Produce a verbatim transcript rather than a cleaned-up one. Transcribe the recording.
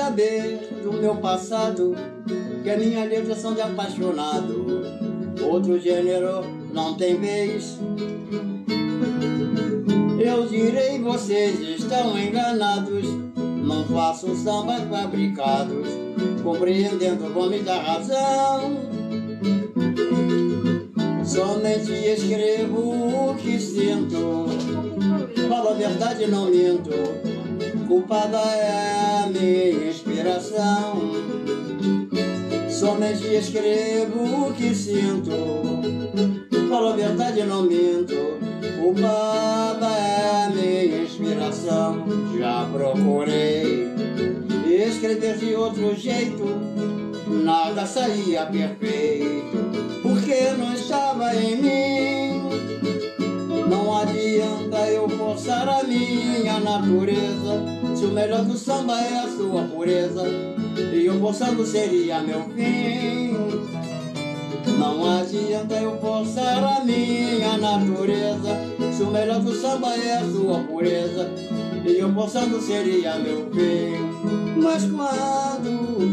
saber do meu passado, que a minha letra são de apaixonado. Outro gênero não tem vez. Eu direi, vocês estão enganados. Não faço sambas fabricados, compreendendo com muita razão. Somente escrevo o que sinto, falo a verdade, não minto. Culpada é a minha inspiração. Somente escrevo o que sinto, falo a verdade, não minto. Culpada é a minha inspiração. Já procurei escrever de outro jeito, nada saía perfeito, porque não estava em mim. Não adianta eu forçar a minha natureza, se o melhor do samba é a sua pureza, e eu forçando seria meu fim. Não adianta eu forçar a minha natureza, se o melhor do samba é a sua pureza, e eu forçando seria meu fim. Mas quando